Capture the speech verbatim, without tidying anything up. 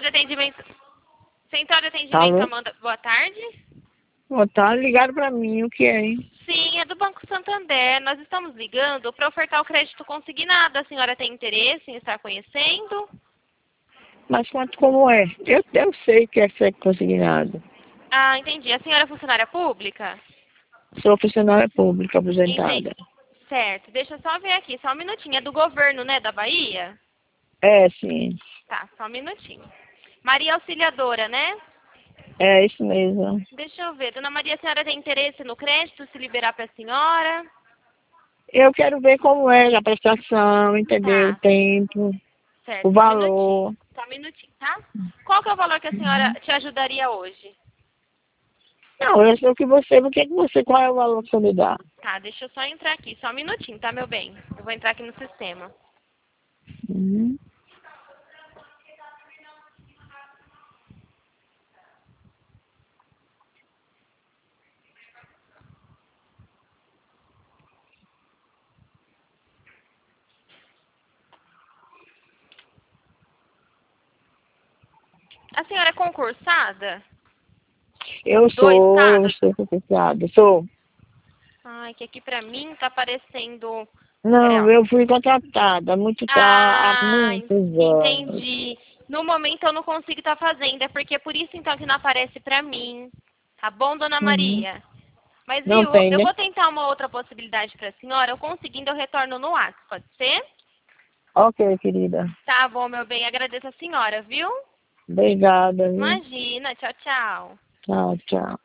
de atendimento... Central de atendimento, Alô? Amanda. Boa tarde. Boa tarde, ligaram pra mim, o que é, hein? Sim, é do Banco Santander. Nós estamos ligando para ofertar o crédito consignado. A senhora tem interesse em estar conhecendo? Mas quanto como é? Eu, eu sei que é ser consignado. Ah, entendi. A senhora é funcionária pública? Sou funcionária pública Entendi. aposentada. Certo. Deixa eu só ver aqui, só um minutinho. É do governo, né, da Bahia? É, sim. Tá, só um minutinho. Maria Auxiliadora, né? É isso mesmo. Deixa eu ver. Dona Maria, a senhora tem interesse no crédito, se liberar para a senhora? Eu quero ver como é a prestação, entender o Tá, tempo, o certo. Só um minutinho. valor. Só um minutinho, tá? Qual que é o valor que a senhora te ajudaria hoje? Não, eu sei o que você, o que é que você, qual é o valor que você me dá? Tá, deixa eu só entrar aqui. Só um minutinho, tá, meu bem? Eu vou entrar aqui no sistema. Uhum. A senhora é concursada? Eu Do sou, eu estado? sou concursada, sou. Ai, que aqui pra mim tá aparecendo... É, Não, ó. eu fui contratada, muito tá, há Ah, en- muitos anos. entendi. No momento eu não consigo estar fazendo, é porque é por isso então que não aparece pra mim. Tá bom, Dona Uhum. Maria? Mas Não viu, eu tem, eu né? vou tentar uma outra possibilidade pra senhora. Eu conseguindo, eu retorno no WhatsApp, pode ser? Ok, querida. Tá bom, meu bem. Agradeço a senhora, viu? Obrigada, viu? Imagina. Tchau, tchau. Tchau, tchau.